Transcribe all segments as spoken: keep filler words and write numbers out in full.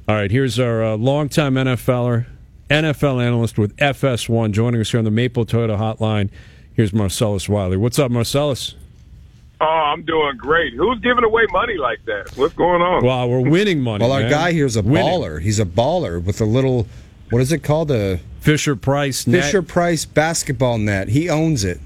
All right, here's our uh, longtime NFLer, N F L analyst with F S one, joining us here on the Maple Toyota Hotline. Here's Marcellus Wiley. What's up, Marcellus? Oh, I'm doing great. Who's giving away money like that? What's going on? Well, we're winning money. Well, our man. guy here is a winning. baller. He's a baller with a little, what is it called? A Fisher Price net. Fisher Price basketball net. He owns it.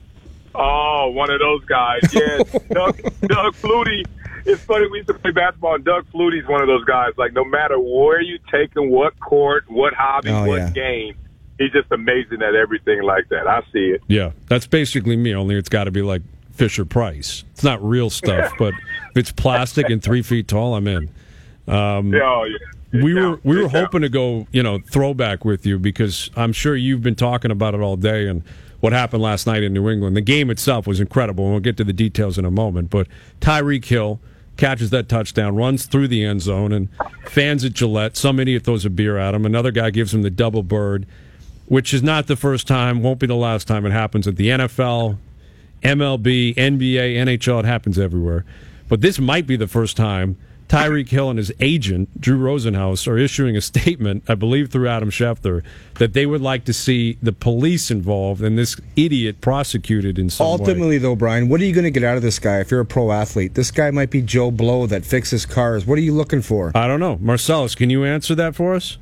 Oh, one of those guys. Yeah, Doug, Doug Flutie. It's funny, we used to play basketball, and Doug Flutie's one of those guys. Like, no matter where you take him, what court, what hobby, oh, what yeah. game, he's just amazing at everything like that. I see it. Yeah, that's basically me, only it's got to be like Fisher Price. It's not real stuff, but if it's plastic and three feet tall, I'm in. Um, oh, yeah. We were we were It's hoping to go, you know, throwback with you because I'm sure you've been talking about it all day and what happened last night in New England. The game itself was incredible, and we'll get to the details in a moment. But Tyreek Hill catches that touchdown, runs through the end zone, and fans at Gillette, some idiot throws a beer at him. Another guy gives him the double bird, which is not the first time, won't be the last time it happens at the N F L, M L B, N B A, N H L. It happens everywhere. But this might be the first time Tyreek Hill and his agent, Drew Rosenhaus, are issuing a statement, I believe through Adam Schefter, that they would like to see the police involved and this idiot prosecuted in some Ultimately, way. though, Brian, what are you going to get out of this guy if you're a pro athlete? This guy might be Joe Blow that fixes cars. What are you looking for? I don't know. Marcellus, can you answer that for us?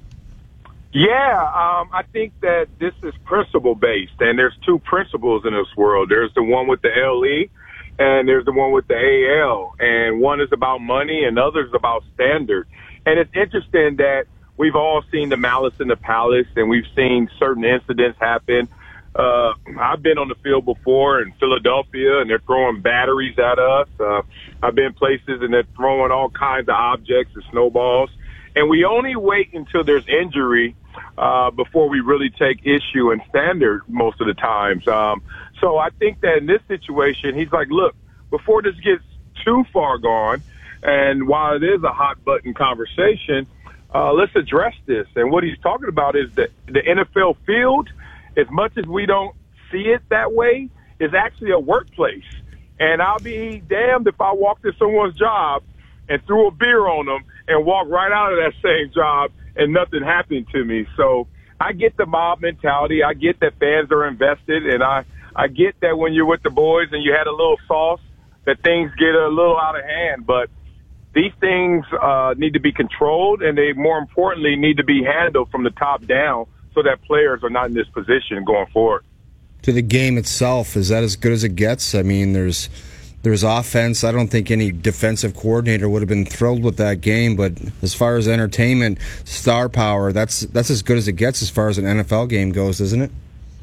Yeah, um, I think that this is principle-based, and there's two principles in this world. There's the one with the L E, and there's the one with the A L, and one is about money and the other is about standard. And it's interesting that we've all seen the malice in the palace, and we've seen certain incidents happen. Uh, I've been on the field before in Philadelphia, and they're throwing batteries at us. Uh, I've been places, and they're throwing all kinds of objects and snowballs. And we only wait until there's injury uh, before we really take issue and standard most of the times. Um, so I think that in this situation, he's like, look, before this gets too far gone, and while it is a hot-button conversation, uh, let's address this. And what he's talking about is that the N F L field, as much as we don't see it that way, is actually a workplace. And I'll be damned if I walked in someone's job and threw a beer on them and walked right out of that same job and nothing happened to me. So I get the mob mentality. I get that fans are invested, and I, I get that when you're with the boys and you had a little sauce, that things get a little out of hand. But these things uh, need to be controlled, and they, more importantly, need to be handled from the top down so that players are not in this position going forward. To the game itself, is that as good as it gets? I mean, there's there's offense. I don't think any defensive coordinator would have been thrilled with that game, but as far as entertainment, star power, that's that's as good as it gets as far as an N F L game goes, isn't it?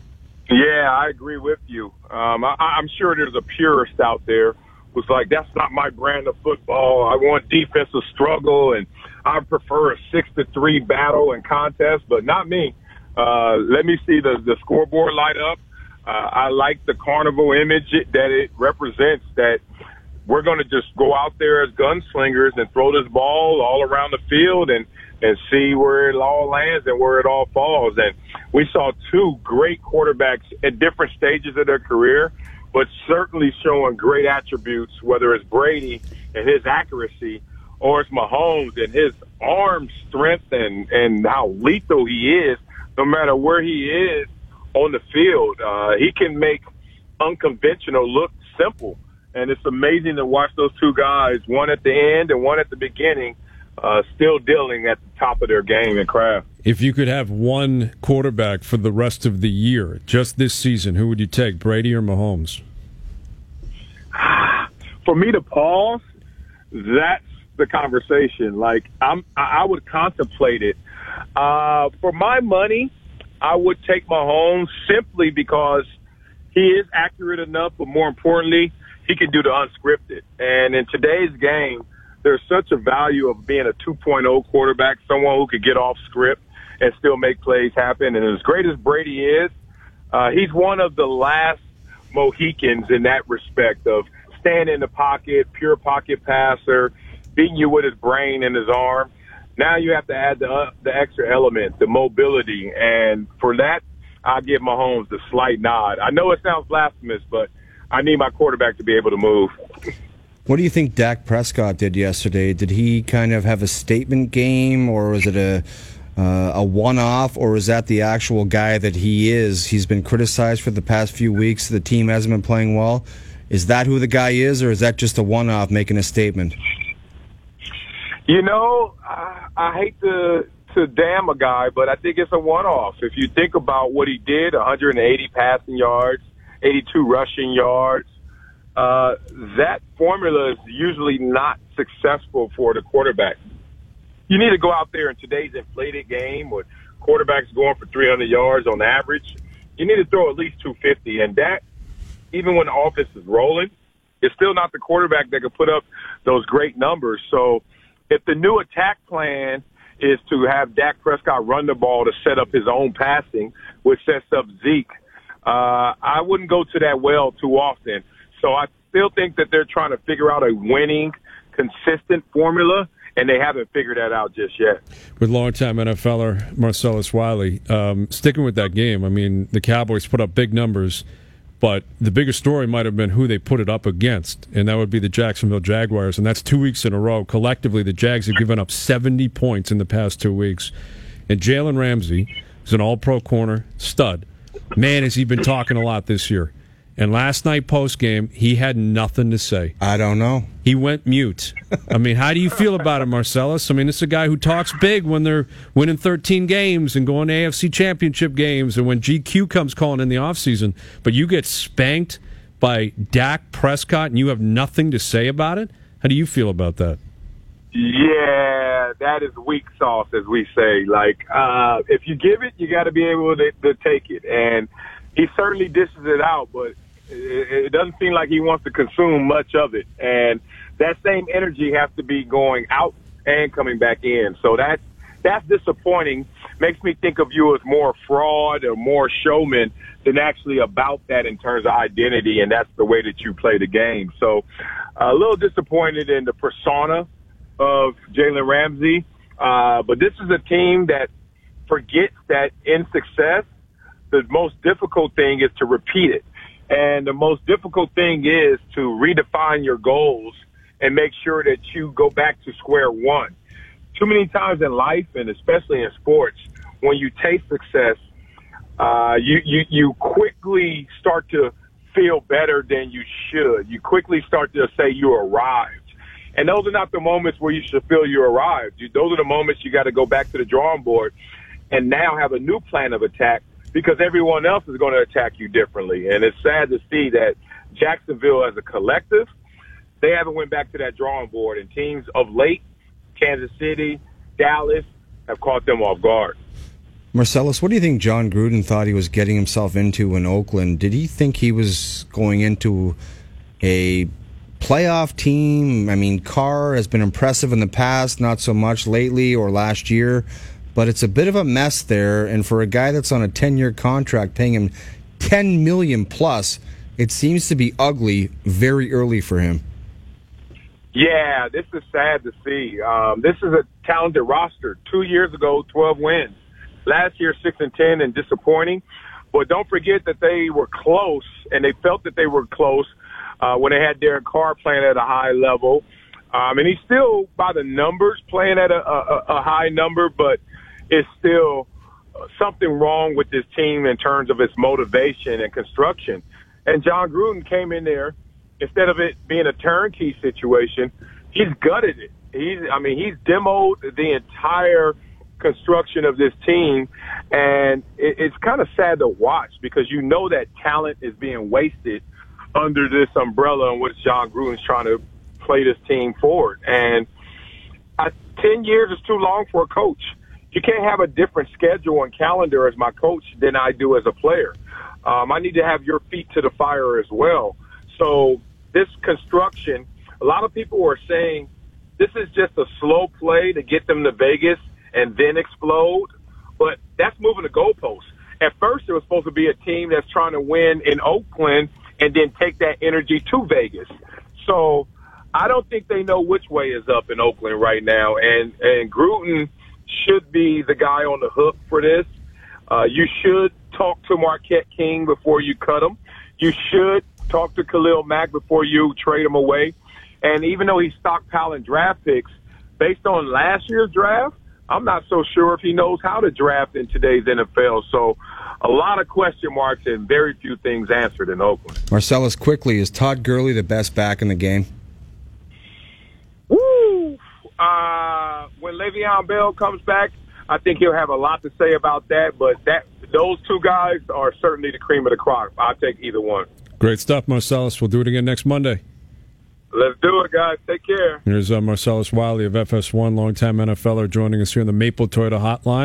Yeah, I agree with you. Um, I, I'm sure there's a purist out there who's like, that's not my brand of football. I want defensive struggle, and I prefer a six to three battle and contest, but not me. Uh, let me see the, the scoreboard light up. Uh, I like the carnival image that it represents, that we're going to just go out there as gunslingers and throw this ball all around the field and, and see where it all lands and where it all falls. And we saw two great quarterbacks at different stages of their career, but certainly showing great attributes, whether it's Brady and his accuracy or it's Mahomes and his arm strength and, and how lethal he is, no matter where he is on the field. Uh, he can make unconventional look simple. And it's amazing to watch those two guys, one at the end and one at the beginning, uh, still dealing at the top of their game and craft. If you could have one quarterback for the rest of the year, just this season, who would you take, Brady or Mahomes? For me to pause, that's the conversation. Like, I'm, I would contemplate it. Uh, for my money, I would take Mahomes simply because he is accurate enough, but more importantly, he can do the unscripted. And in today's game, there's such a value of being a two point oh quarterback, someone who could get off script and still make plays happen. And as great as Brady is, uh, he's one of the last Mohicans in that respect of staying in the pocket, pure pocket passer, beating you with his brain and his arm. Now you have to add the uh, the extra element, the mobility. And for that, I'll give Mahomes the slight nod. I know it sounds blasphemous, but I need my quarterback to be able to move. What do you think Dak Prescott did yesterday? Did he kind of have a statement game, or was it a uh, a one-off, or is that the actual guy that he is? He's been criticized for the past few weeks. The team hasn't been playing well. Is that who the guy is, or is that just a one-off making a statement? You know, I, I hate to to damn a guy, but I think it's a one-off. If you think about what he did, one hundred eighty passing yards, eighty-two rushing yards, uh, that formula is usually not successful for the quarterback. You need to go out there in today's inflated game with quarterbacks going for three hundred yards on average. You need to throw at least two fifty, and that, even when the offense is rolling, is still not the quarterback that can put up those great numbers. So if the new attack plan is to have Dak Prescott run the ball to set up his own passing, which sets up Zeke, uh, I wouldn't go to that well too often. So I still think that they're trying to figure out a winning, consistent formula, and they haven't figured that out just yet. With longtime NFLer Marcellus Wiley, um, sticking with that game, I mean, the Cowboys put up big numbers, but the bigger story might have been who they put it up against, and that would be the Jacksonville Jaguars, and that's two weeks in a row. Collectively, the Jags have given up seventy points in the past two weeks. And Jalen Ramsey is an all-pro corner stud. Man, has he been talking a lot this year. And last night post-game, he had nothing to say. I don't know. He went mute. I mean, how do you feel about it, Marcellus? I mean, this is a guy who talks big when they're winning thirteen games and going to A F C championship games and when G Q comes calling in the offseason. But you get spanked by Dak Prescott and you have nothing to say about it? How do you feel about that? Yeah, that is weak sauce, as we say. Like, uh, if you give it, you got to be able to, to take it. And he certainly dishes it out, but it, it doesn't seem like he wants to consume much of it. And that same energy has to be going out and coming back in. So that's, that's disappointing. Makes me think of you as more fraud or more showman than actually about that in terms of identity, and that's the way that you play the game. So a little disappointed in the persona of Jalen Ramsey. Uh, but this is a team that forgets that in success, the most difficult thing is to repeat it. And the most difficult thing is to redefine your goals and make sure that you go back to square one. Too many times in life, and especially in sports, when you taste success, uh, you, you, you quickly start to feel better than you should. You quickly start to say you arrived. And those are not the moments where you should feel you arrived. You, those are the moments you got to go back to the drawing board and now have a new plan of attack, because everyone else is going to attack you differently. And it's sad to see that Jacksonville as a collective, they haven't went back to that drawing board. And teams of late, Kansas City, Dallas, have caught them off guard. Marcellus, what do you think John Gruden thought he was getting himself into in Oakland? Did he think he was going into a playoff team? I mean, Carr has been impressive in the past, not so much lately or last year. But it's a bit of a mess there, and for a guy that's on a ten-year contract, paying him ten million dollars plus, it seems to be ugly very early for him. Yeah, this is sad to see. Um, this is a talented roster. Two years ago, twelve wins. Last year, six and ten, and disappointing. But don't forget that they were close, and they felt that they were close uh, when they had Derek Carr playing at a high level. Um, and he's still, by the numbers, playing at a, a, a high number, but it's still something wrong with this team in terms of its motivation and construction. And John Gruden came in there, instead of it being a turnkey situation, he's gutted it. He's, I mean, he's demoed the entire construction of this team, and it, it's kind of sad to watch because you know that talent is being wasted under this umbrella in which John Gruden's trying to play this team forward. And uh, ten years is too long for a coach. You can't have a different schedule and calendar as my coach than I do as a player. Um, I need to have your feet to the fire as well. So this construction, a lot of people are saying this is just a slow play to get them to Vegas and then explode. But that's moving the goalposts. At first, it was supposed to be a team that's trying to win in Oakland and then take that energy to Vegas. So I don't think they know which way is up in Oakland right now. And, and Gruden should be the guy on the hook for this. Uh, you should talk to Marquette King before you cut him. You should talk to Khalil Mack before you trade him away. And even though he's stockpiling draft picks, based on last year's draft, I'm not so sure if he knows how to draft in today's N F L. So a lot of question marks and very few things answered in Oakland. Marcellus, quickly, is Todd Gurley the best back in the game? Woo! Uh, when Le'Veon Bell comes back, I think he'll have a lot to say about that. But that those two guys are certainly the cream of the crop. I'll take either one. Great stuff, Marcellus. We'll do it again next Monday. Let's do it, guys. Take care. Here's uh, Marcellus Wiley of F S one, longtime NFLer, joining us here in the Maple Toyota Hotline.